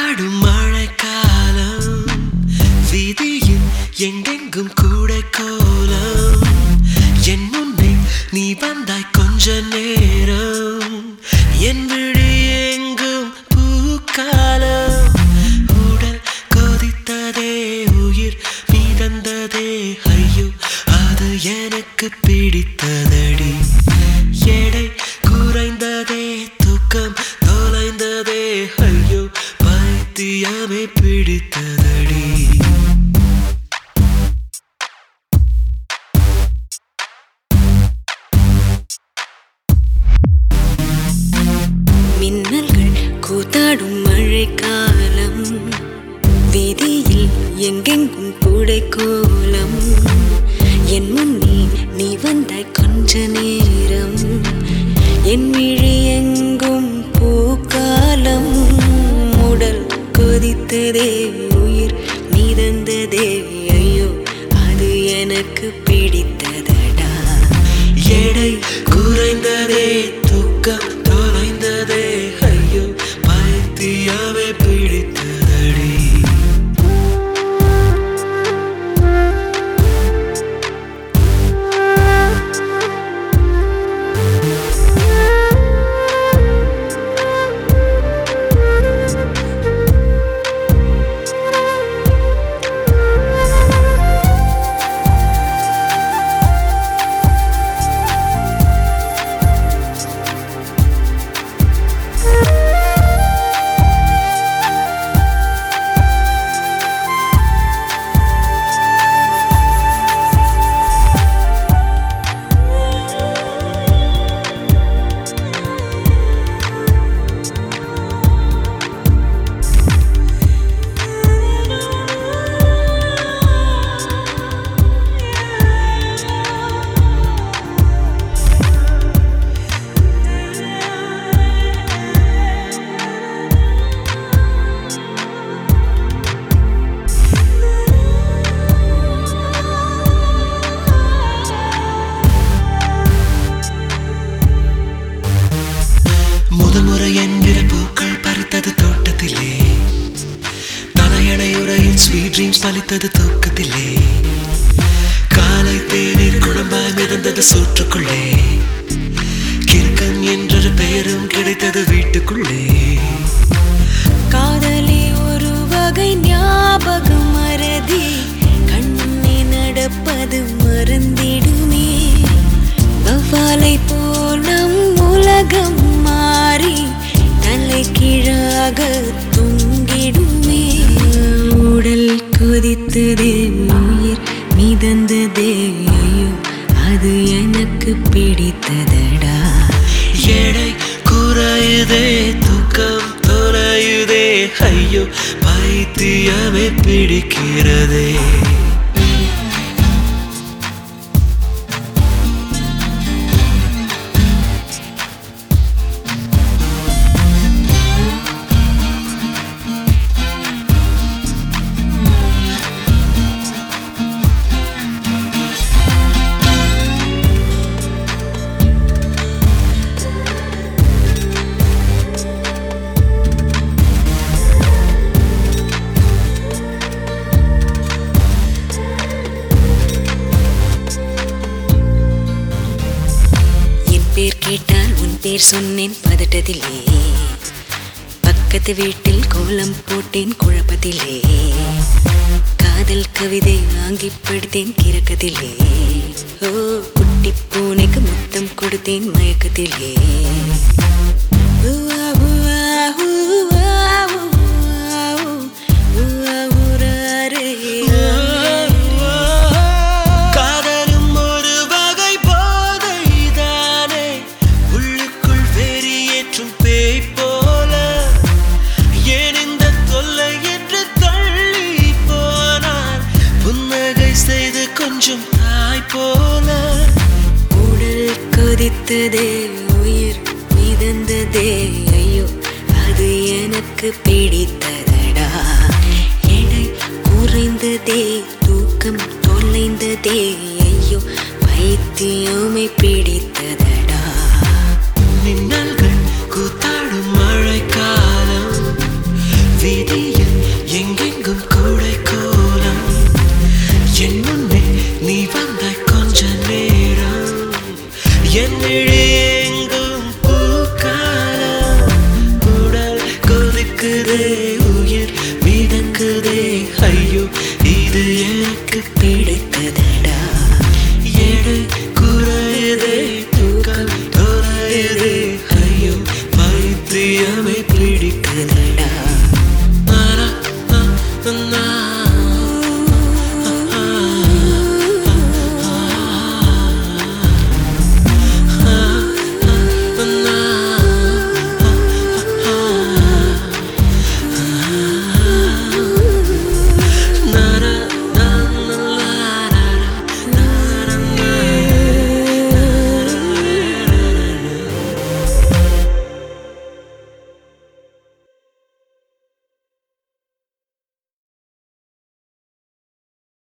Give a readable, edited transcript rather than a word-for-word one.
கூத்தாடும் மழைக்காலம் வீதியில் எங்கெங்கும் கூடை கோலம் என் முன்னே நீ வந்தாய் கொஞ்ச நேரம் என் விழி எங்கும் பூக்காலம் உடல் கொதித்ததே உயிர் மிதந்ததே ஐயோ அது எனக்கு பிடித்ததடி எடை குறைந்ததே தூக்கம் தொலைந்ததே ஐயோ பைத்தியமே பிடித்ததடி மின்னல்கள் கூத்தாடும் மழைக்காலம் வீதியில் எங்கெங்கும் கூடை கோலம் என் முன்னே நீ வந்தாய் கொஞ்ச நேரம் என் விழி எங்கும் பூக்காலம் உடல் கொதித்ததே உயிர் மிதந்ததே ஐயோ அது எனக்கு பிடித்ததடா எடை குறைந்ததே தூக்கம் தொலைந்ததே ஐயோ பைத்தியமே பிடித்ததடி முதல் முறை என் விரல் பூக்கள் பறித்தது தோட்டத்திலே தலையணை உரையில் ஸ்வீட் ட்ரீம்ஸ் பலித்தது தூக்கத்திலே காலை தேநீர் குழம்பாய் மிதந்தது சூற்றுக்குள்ளே கிறுக்கன் என்றொரு பெயரும் கிடைத்தது வீட்டுக்குள்ளே காதலி ஒரு வகை ஞாபகம் மறதி கண்ணே நடப்பது மறந்திடுமே வவ்வாலை போல் நம் உலகம் மாறி தலை கீழாக தொங்கிடுமே உடல் கொதித்ததே உயிர் மிதந்ததே ஐயோ அது எனக்கு பிடித்ததடா எடை குறையுதே தூக்கம் தொலையுதே ஐயோ பைத்தியமே பிடிக்கிறதே பேர் கேட்டால் உன் பேர் சொன்னேன் பதட்டத்திலே பக்கத்து வீட்டில் கோலம் போட்டேன் குழப்பத்திலே காதல் கவிதை வாங்கி படித்தேன் கிறக்கத்திலே ஓ குட்டி பூனைக்கு முத்தம் கொடுத்தேன் மயக்கத்திலே கொஞ்சம் தாய் போல உடல் கொதித்ததே உயிர் மிதந்ததே ஐயோ அது எனக்கு பிடித்ததடா எடை குறைந்ததே தூக்கம் தொலைந்ததே ஐயோ பைத்தியமே பிடித்ததடா மின்னல்கள் கூத்தாடும் மழைக்காலம் வீதி தொலையுதே